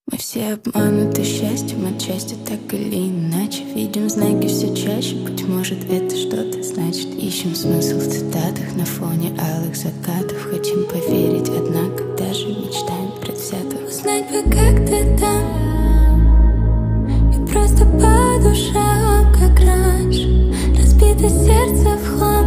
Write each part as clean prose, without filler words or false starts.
Мы все обмануты счастьем отчасти, так или иначе. Видим знаки все чаще, быть может это что-то значит. Ищем смысл в цитатах на фоне алых закатов. Хотим поверить, однако даже мечтаем предвзято. Узнать бы, как ты там, и просто по душам, как раньше. Разбито сердце в хлам,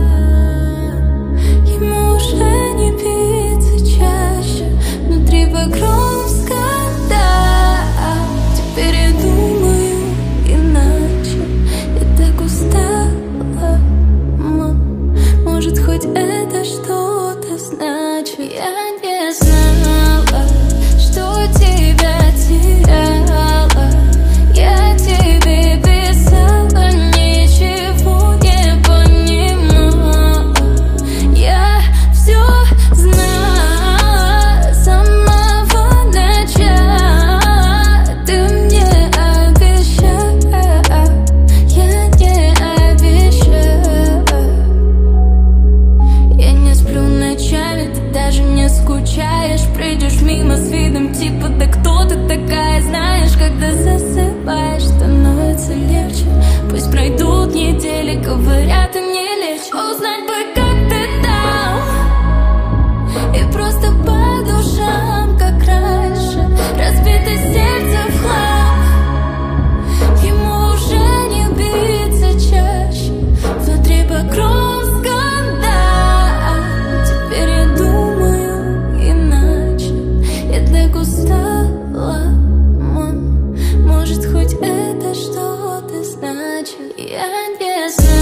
ему уже не биться чаще. Внутри багром скандал. Теперь я думаю иначе. Я так устала, может, хоть это что-то значит. Я не знала, что тебя теряла. Я тебе писала, ничего не понимала. Я все знала с самого начала. Ты мне обещала, я не обещала. Я не сплю ночами, ты даже не скучаешь. Пройдешь мимо с видом типа: да кто ты такая? Знаешь, когда засыпаешь, становится легче. Пусть пройдут недели, говорят, и не лечь. Узнать бы, как ты там, и просто по душам, как раньше. Разбито сердце в хлам, ему уже не биться чаще. Внутри багром скандал. Теперь я думаю иначе. Я так устала, может, хоть это что-то значит. Я не знаю.